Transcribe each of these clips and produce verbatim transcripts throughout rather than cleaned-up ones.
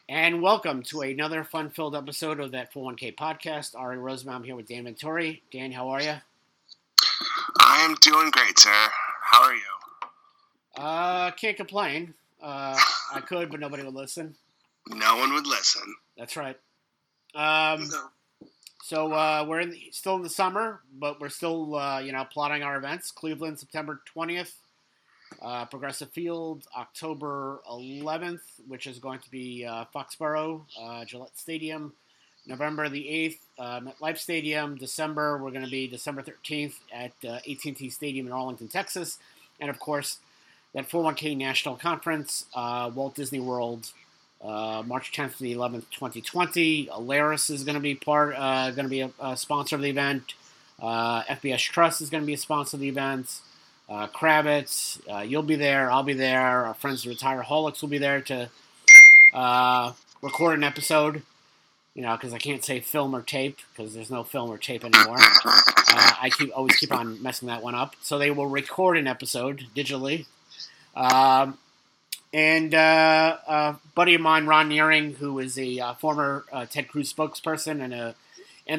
And welcome to another fun-filled episode of that four oh one k podcast. Ari Rosenbaum here with Dan Ventori. Dan, how are you? I'm doing great, sir. How are you? Uh, can't complain. Uh, I could, but nobody would listen. No one would listen. That's right. Um, No. so uh, we're in the, still in the summer, but we're still, uh, you know, plotting our events. Cleveland, September twentieth. Uh, Progressive Field, October eleventh, which is going to be uh, Foxborough, uh, Gillette Stadium. November the eighth, uh, MetLife Stadium. December, we're going to be December thirteenth at uh, A T and T Stadium in Arlington, Texas. And, of course, that four oh one k National Conference, uh, Walt Disney World, uh, March tenth to the eleventh, twenty twenty. Alaris is going to be part, uh, going to be a, a sponsor of the event. Uh, F B S Trust is going to be a sponsor of the event. Uh, Kravitz, uh, you'll be there, I'll be there, our friends the Retireaholics will be there to uh, record an episode, you know, because I can't say film or tape, because there's no film or tape anymore. Uh, I keep always keep on messing that one up. So they will record an episode digitally. Um, and uh, a buddy of mine, Ron Nearing, who is a uh, former uh, Ted Cruz spokesperson and a M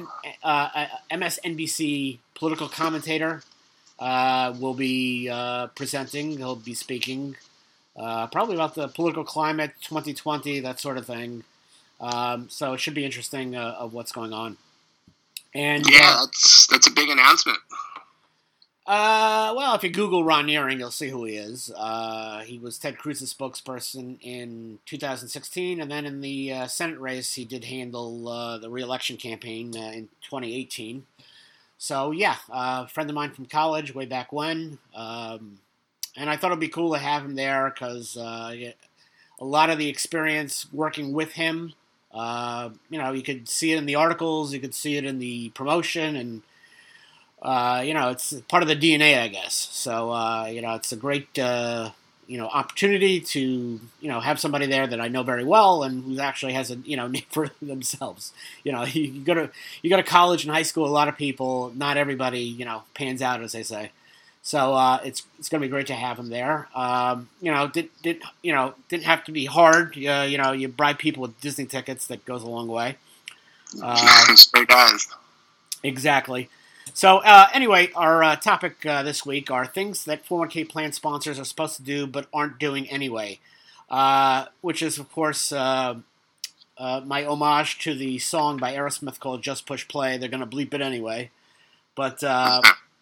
S N B C political commentator, Uh, will be uh, presenting. He'll be speaking uh, probably about the political climate, twenty twenty, that sort of thing. Um, so it should be interesting uh, of what's going on. And yeah, uh, that's that's a big announcement. Uh, well, if you Google Ron Nearing, you'll see who he is. Uh, he was Ted Cruz's spokesperson in two thousand sixteen, and then in the uh, Senate race, he did handle uh, the re-election campaign uh, in twenty eighteen. So, yeah, uh, a friend of mine from college way back when. Um, and I thought it would be cool to have him there because uh, a lot of the experience working with him, uh, you know, you could see it in the articles, you could see it in the promotion, and, uh, you know, it's part of the D N A, I guess. So, uh, you know, it's a great, uh, you know, opportunity to, you know, have somebody there that I know very well and who actually has a, you know, name for themselves. You know, you, you go to you go to college and high school, a lot of people, not everybody, you know, pans out, as they say. So uh, it's it's going to be great to have him there. Um, you know, did did you know didn't have to be hard. Uh, you know, you bribe people with Disney tickets, that goes a long way. Uh, sure does. Exactly. So, uh, anyway, our uh, topic uh, this week are things that four oh one k plan sponsors are supposed to do but aren't doing anyway, uh, which is, of course, uh, uh, my homage to the song by Aerosmith called Just Push Play. They're going to bleep it anyway. But uh,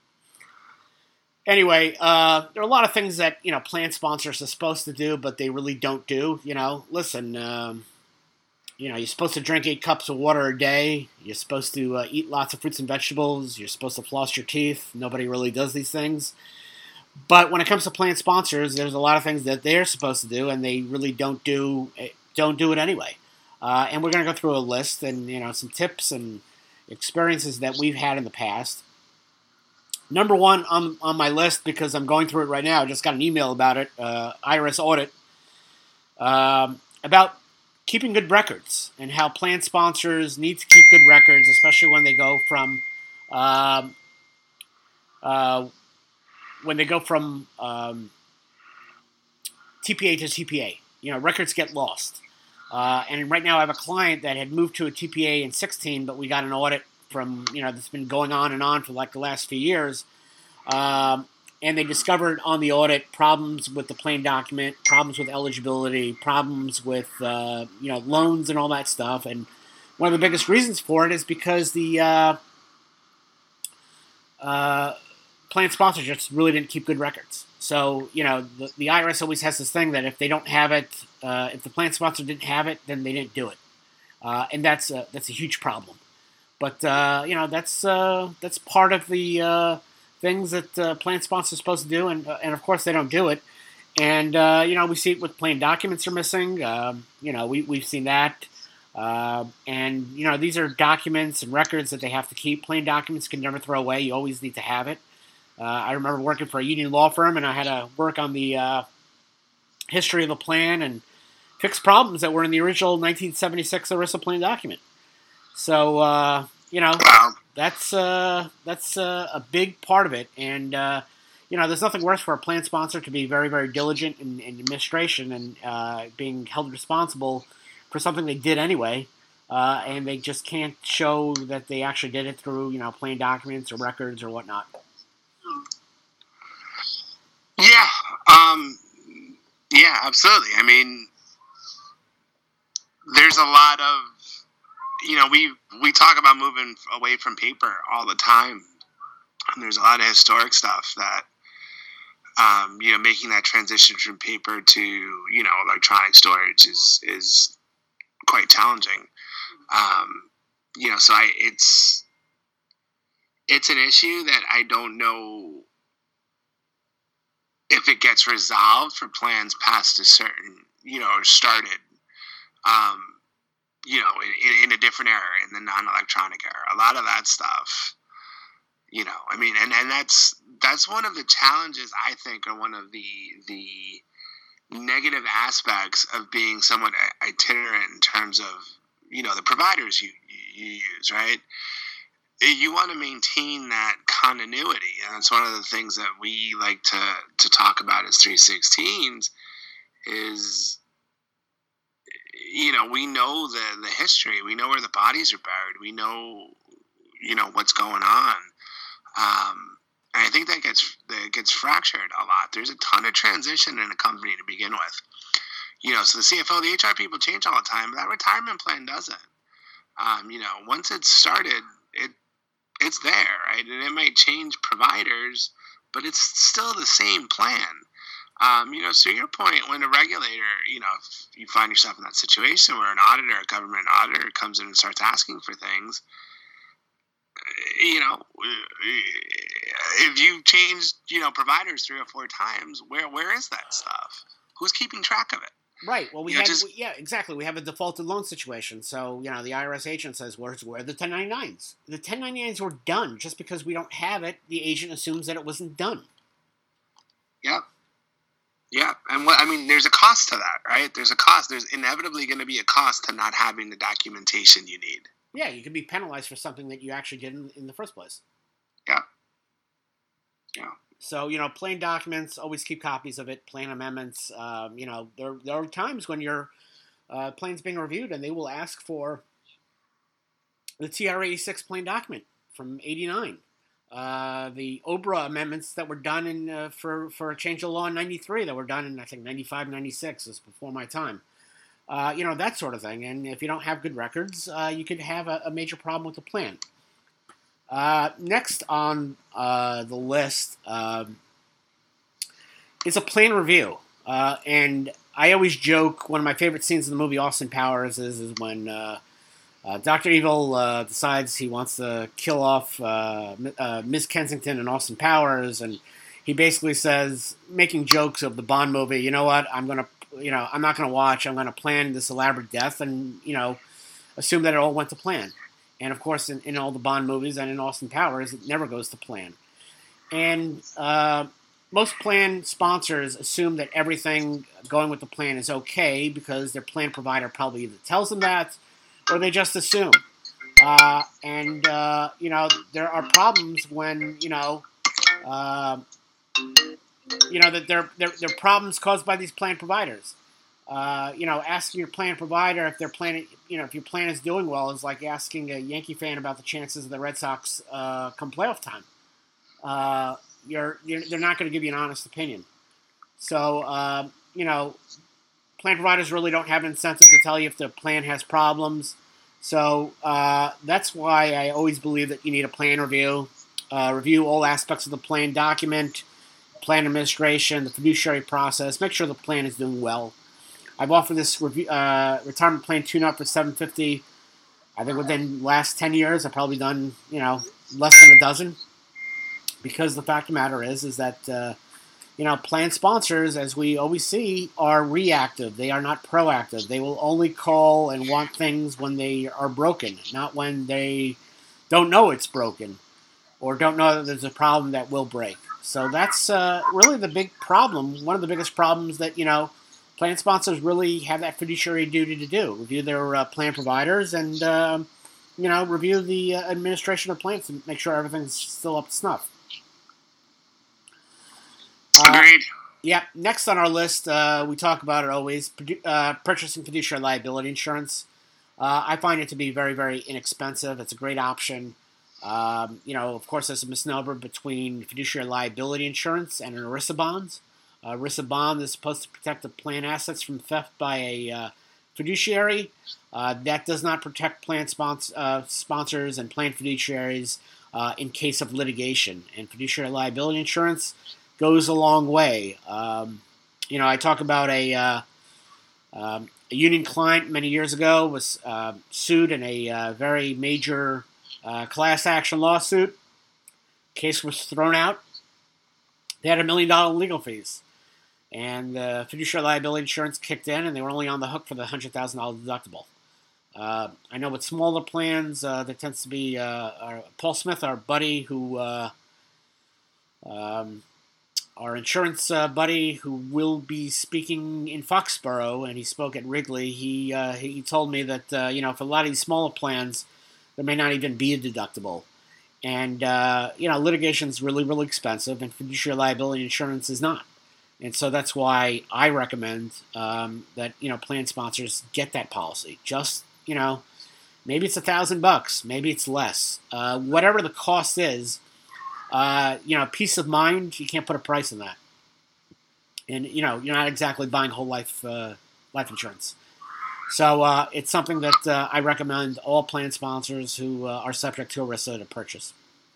anyway, uh, there are a lot of things that, you know, plan sponsors are supposed to do but they really don't do. You know, listen... Um, You know, you're supposed to drink eight cups of water a day. You're supposed to uh, eat lots of fruits and vegetables. You're supposed to floss your teeth. Nobody really does these things. But when it comes to plan sponsors, there's a lot of things that they're supposed to do, and they really don't do don't do it anyway. Uh, and we're going to go through a list and, you know, some tips and experiences that we've had in the past. Number one on on my list, because I'm going through it right now, I just got an email about it, uh, I R S audit, um, about keeping good records and how plan sponsors need to keep good records, especially when they go from um, uh, when they go from um, T P A to T P A. You know, records get lost. Uh, and right now, I have a client that had moved to a T P A in sixteen, but we got an audit from, you know, that's been going on and on for like the last few years. Um, And they discovered on the audit problems with the plan document, problems with eligibility, problems with uh, you know loans and all that stuff. And one of the biggest reasons for it is because the uh, uh, plan sponsor just really didn't keep good records. So you know the, the I R S always has this thing that if they don't have it, uh, if the plan sponsor didn't have it, then they didn't do it, uh, and that's a, that's a huge problem. But uh, you know that's uh, that's part of the uh, things that uh, plan sponsors are supposed to do, and uh, and of course they don't do it. And uh, you know we see it with plan documents are missing. Um, you know we we've seen that, uh, and you know these are documents and records that they have to keep. Plan documents can never throw away. You always need to have it. Uh, I remember working for a union law firm, and I had to work on the uh, history of the plan and fix problems that were in the original nineteen seventy-six ERISA plan document. So uh, you know. That's uh, that's uh, a big part of it, and uh, you know, there's nothing worse for a plan sponsor to be very, very diligent in, in administration and uh, being held responsible for something they did anyway, uh, and they just can't show that they actually did it through, you know, plan documents or records or whatnot. Yeah, um, yeah, absolutely. I mean, there's a lot of, you know, we we talk about moving away from paper all the time, and there's a lot of historic stuff that, um, you know, making that transition from paper to, you know, electronic storage is is quite challenging. Um, you know, so I it's it's an issue that I don't know if it gets resolved for plans past a certain, you know, or started, um, you know, in, in a different era, in the non-electronic era. A lot of that stuff, you know, I mean, and, and that's that's one of the challenges, I think, or one of the the negative aspects of being somewhat itinerant in terms of, you know, the providers you, you use, right? You want to maintain that continuity, and that's one of the things that we like to to talk about as three sixteens is, you know, we know the the history, we know where the bodies are buried, we know, you know, what's going on, um, and I think that gets that gets fractured a lot. There's a ton of transition in a company to begin with, you know, so the C F O, the H R people change all the time, but that retirement plan doesn't. Um, you know, once it's started, it it's there, right? And it might change providers, but it's still the same plan. Um, you know, so your point, when a regulator, you know, if you find yourself in that situation where an auditor, a government auditor comes in and starts asking for things, you know, if you've changed, you know, providers three or four times, where where is that stuff? Who's keeping track of it? Right. Well, we you know, had, just, we, yeah, exactly. We have a defaulted loan situation. So, you know, the I R S agent says, where's where are the ten ninety-nines? The ten ninety-nines were done. Just because we don't have it, the agent assumes that it wasn't done. Yep. Yeah. And what, I mean, there's a cost to that, right? There's a cost. There's inevitably going to be a cost to not having the documentation you need. Yeah. You can be penalized for something that you actually did in, in the first place. Yeah. Yeah. So, you know, plan documents, always keep copies of it, plan amendments. Um, you know, there, there are times when your uh, plan's being reviewed and they will ask for the T R eighty-six plan document from eighty-nine. Uh, the O B R A amendments that were done in uh, for, for a change of law in ninety-three that were done in, I think, ninety-five, ninety-six is before my time. Uh, you know, that sort of thing. And if you don't have good records, uh, you could have a, a major problem with the plan. Uh, next on uh, the list uh, is a plan review. Uh, and I always joke, one of my favorite scenes in the movie Austin Powers is, is when uh, uh, Doctor Evil uh, decides he wants to kill off uh, uh, Miz Kensington and Austin Powers, and he basically says, making jokes of the Bond movie, you know what, I'm going to, you know, I'm not going to watch, I'm going to plan this elaborate death and, you know, assume that it all went to plan. And, of course, in, in all the Bond movies and in Austin Powers, it never goes to plan. And uh, most plan sponsors assume that everything going with the plan is okay because their plan provider probably either tells them that or they just assume. Uh, and, uh, you know, there are problems when, you know, uh, you know, that there, there, there are problems caused by these plan providers. Uh, you know, asking your plan provider if their plan, you know, if your plan is doing well is like asking a Yankee fan about the chances of the Red Sox uh, come playoff time. Uh, you're, you're, they're not going to give you an honest opinion. So, uh, you know, plan providers really don't have an incentive to tell you if the plan has problems. So uh, that's why I always believe that you need a plan review. Uh, review all aspects of the plan document, plan administration, the fiduciary process. Make sure the plan is doing well. I've offered this review, uh, retirement plan tune-up for seven hundred fifty dollars. I think within the last ten years, I've probably done, you know, less than a dozen. Because the fact of the matter is, is that, uh, you know, plan sponsors, as we always see, are reactive. They are not proactive. They will only call and want things when they are broken, not when they don't know it's broken or don't know that there's a problem that will break. So that's uh, really the big problem, one of the biggest problems that, you know, plan sponsors really have that fiduciary duty to do. Review their uh, plan providers and, uh, you know, review the uh, administration of plans and make sure everything's still up to snuff. Uh, Agreed. Yeah. Next on our list, uh, we talk about it always, uh, purchasing fiduciary liability insurance. Uh, I find it to be very, very inexpensive. It's a great option. Um, you know, of course, there's a misnomer between fiduciary liability insurance and an ERISA bond. Uh, ERISA bond is supposed to protect the plan assets from theft by a uh, fiduciary. Uh, that does not protect plan spons- uh, sponsors and plan fiduciaries uh, in case of litigation. And fiduciary liability insurance goes a long way. Um, you know, I talk about a, uh, um, a union client many years ago was uh, sued in a uh, very major uh, class action lawsuit. Case was thrown out. They had a million dollar legal fees. And uh, fiduciary liability insurance kicked in, and they were only on the hook for the one hundred thousand dollars deductible. Uh, I know with smaller plans, uh, there tends to be uh, our, Paul Smith, our buddy, who uh, um, our insurance uh, buddy, who will be speaking in Foxborough, and he spoke at Wrigley. He uh, he told me that uh, you know, for a lot of these smaller plans, there may not even be a deductible, and uh, you know, litigation is really really expensive, and fiduciary liability insurance is not. And so that's why I recommend um, that, you know, plan sponsors get that policy. Just, you know, maybe it's a thousand bucks, maybe it's less. Uh, whatever the cost is, uh, you know, peace of mind, you can't put a price on that. And, you know, you're not exactly buying whole life uh, life insurance. So uh, it's something that uh, I recommend all plan sponsors who uh, are subject to ERISA to purchase.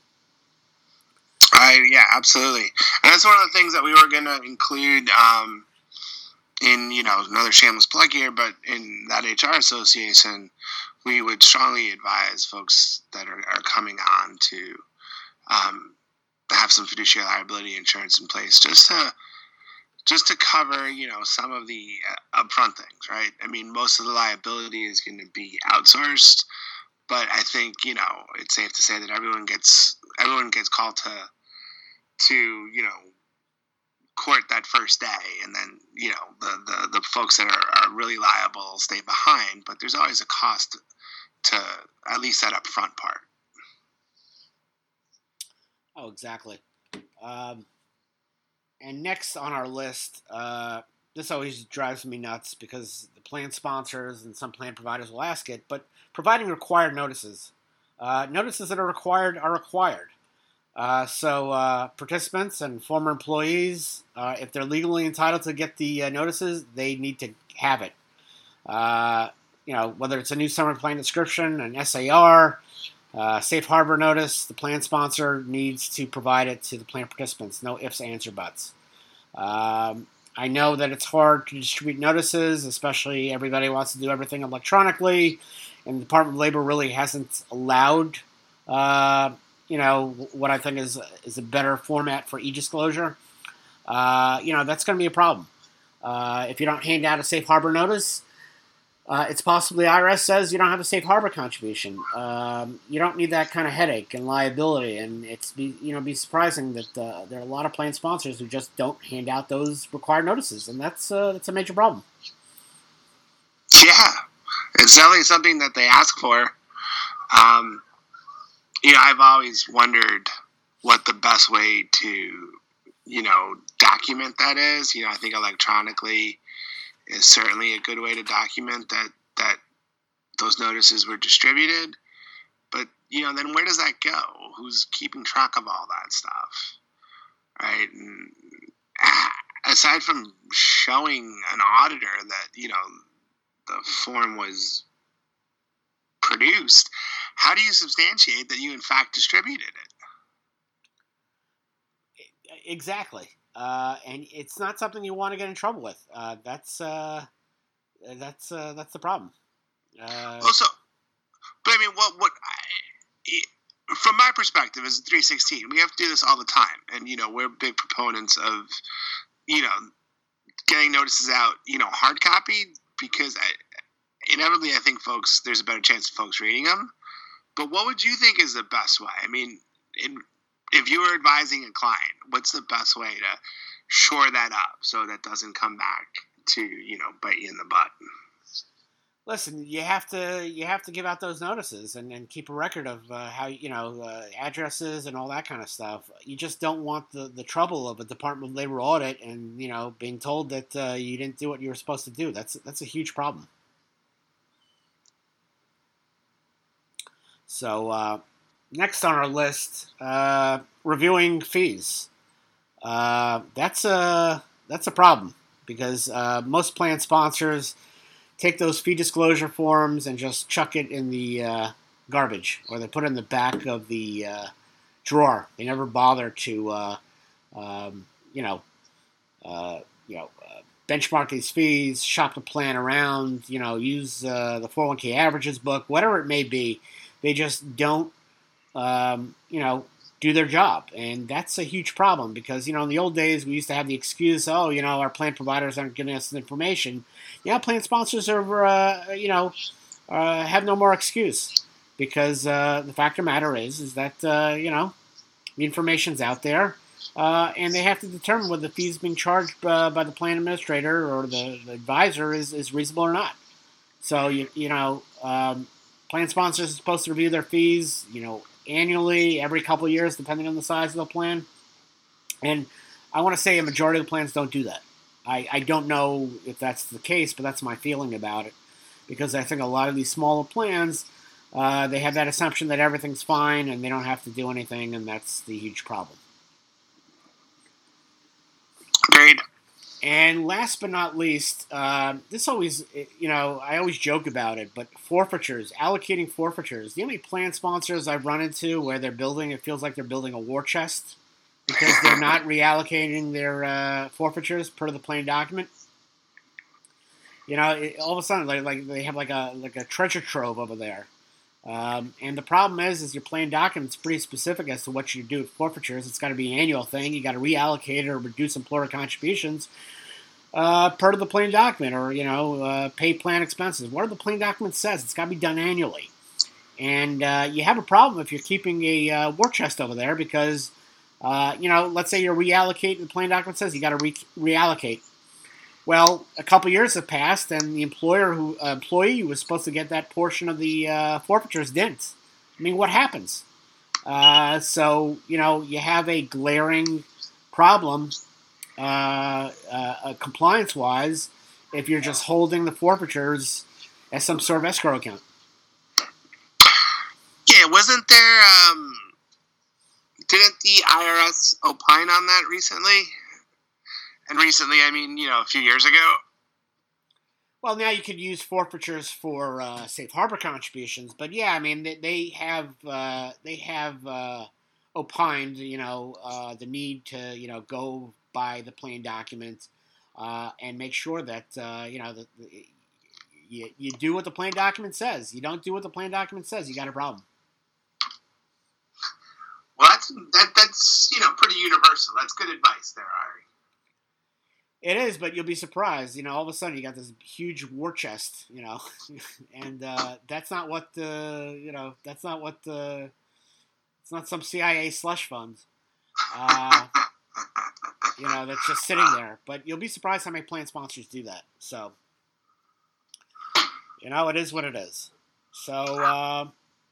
I, yeah, absolutely. And that's one of the things that we were going to include um, in, you know, another shameless plug here, but in that H R association, we would strongly advise folks that are, are coming on to um, have some fiduciary liability insurance in place just to, just to cover, you know, some of the uh, upfront things, right? I mean, most of the liability is going to be outsourced, but I think, you know, it's safe to say that everyone gets, everyone gets called to, to, you know, court that first day, and then, you know, the, the, the folks that are, are really liable stay behind, but there's always a cost to at least that upfront part. Oh, exactly. Um, and next on our list, uh, this always drives me nuts because the plan sponsors and some plan providers will ask it, but providing required notices. Uh, notices that are required are required. Uh, so uh, participants and former employees, uh, if they're legally entitled to get the uh, notices, they need to have it. Uh, you know, whether it's a new summary plan description, an S A R, uh, safe harbor notice, the plan sponsor needs to provide it to the plan participants. No ifs, ands, or buts. Um, I know that it's hard to distribute notices, especially everybody wants to do everything electronically, and the Department of Labor really hasn't allowed uh, you know, what I think is is a better format for e-disclosure. Uh, you know, that's going to be a problem. Uh, if you don't hand out a safe harbor notice, uh, it's possibly I R S says you don't have a safe harbor contribution. Um, you don't need that kind of headache and liability, and it's be you know be surprising that uh, there are a lot of plan sponsors who just don't hand out those required notices, and that's uh, that's a major problem. Yeah, it's definitely something that they ask for. Um, You know, I've always wondered what the best way to, you know, document that is. You know, I think electronically is certainly a good way to document that, that those notices were distributed. But, you know, then where does that go? Who's keeping track of all that stuff? Right? And aside from showing an auditor that, you know, the form was produced, how do you substantiate that you in fact distributed it? Exactly, uh, and it's not something you want to get in trouble with. Uh, that's uh, that's uh, that's the problem. Uh, also, but I mean, what what I, from my perspective as a three sixteen, we have to do this all the time, and you know, we're big proponents of, you know, getting notices out, you know, hard copy, because I, inevitably I think folks, there's a better chance of folks reading them. But what would you think is the best way? I mean, in, if you were advising a client, what's the best way to shore that up so that doesn't come back to, you know, bite you in the butt? Listen, you have to you have to give out those notices and, and keep a record of uh, how you know uh, addresses and all that kind of stuff. You just don't want the, the trouble of a Department of Labor audit and you know being told that uh, you didn't do what you were supposed to do. That's that's a huge problem. So uh, next on our list, uh, reviewing fees. Uh, that's a that's a problem because uh, most plan sponsors take those fee disclosure forms and just chuck it in the uh, garbage, or they put it in the back of the uh, drawer. They never bother to, uh, um, you know, uh, you know, uh, benchmark these fees, shop the plan around, you know, use uh, the four oh one k averages book, whatever it may be. They just don't, um, you know, do their job. And that's a huge problem because, you know, in the old days, we used to have the excuse, oh, you know, our plan providers aren't giving us the information. Yeah, plan sponsors are, uh, you know, uh, have no more excuse because uh, the fact of the matter is, is that, uh, you know, the information's out there uh, and they have to determine whether the fees being charged uh, by the plan administrator or the, the advisor is, is reasonable or not. So, you, you know, um, plan sponsors are supposed to review their fees, you know, annually, every couple of years, depending on the size of the plan. And I want to say a majority of the plans don't do that. I, I don't know if that's the case, but that's my feeling about it. Because I think a lot of these smaller plans, uh, they have that assumption that everything's fine and they don't have to do anything, and that's the huge problem. Agreed. And last but not least, uh, this always, you know, I always joke about it, but forfeitures, allocating forfeitures. The only plan sponsors I've run into where they're building, it feels like they're building a war chest because they're not reallocating their uh, forfeitures per the plan document. You know, it, all of a sudden, like, like they have like a like a treasure trove over there. Um, and the problem is, is your plan document's pretty specific as to what you do with forfeitures. It's got to be an annual thing. You got to reallocate or reduce employer contributions uh, per the plan document, or you know, uh, pay plan expenses. Whatever the plan document says, it's got to be done annually. And uh, you have a problem if you're keeping a uh, war chest over there because, uh, you know, let's say you're reallocating. The plan document says you got to re- reallocate. Well, a couple years have passed, and the employer who uh, employee who was supposed to get that portion of the uh, forfeitures didn't. I mean, what happens? Uh, so you know, you have a glaring problem, uh, uh, compliance-wise, if you're just holding the forfeitures as some sort of escrow account. Yeah, wasn't there? Um, didn't the I R S opine on that recently? And recently, I mean, you know, a few years ago. Well, now you could use forfeitures for uh, safe harbor contributions, but yeah, I mean, they, they have uh, they have uh, opined, you know, uh, the need to, you know, go by the plan document uh, and make sure that uh, you know that you you do what the plan document says. You don't do what the plan document says, you got a problem. Well, that's that that's you know pretty universal. That's good advice there, Ari. It is, but you'll be surprised. You know, all of a sudden you got this huge war chest, you know, and uh, that's not what the, you know, that's not what the, it's not some C I A slush fund, uh, you know, that's just sitting there. But you'll be surprised how many plan sponsors do that. So, you know, it is what it is. So, uh,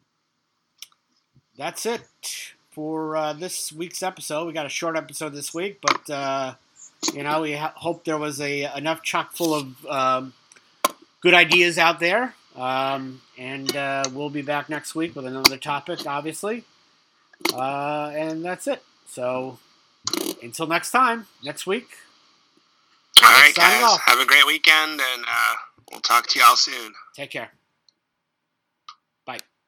that's it for uh, this week's episode. We got a short episode this week, but, uh, you know, we ha- hope there was a enough chock full of um, good ideas out there. Um, and uh, we'll be back next week with another topic, obviously. Uh, and that's it. So until next time, next week. All right, guys. Off. Have a great weekend, and uh, we'll talk to y'all soon. Take care.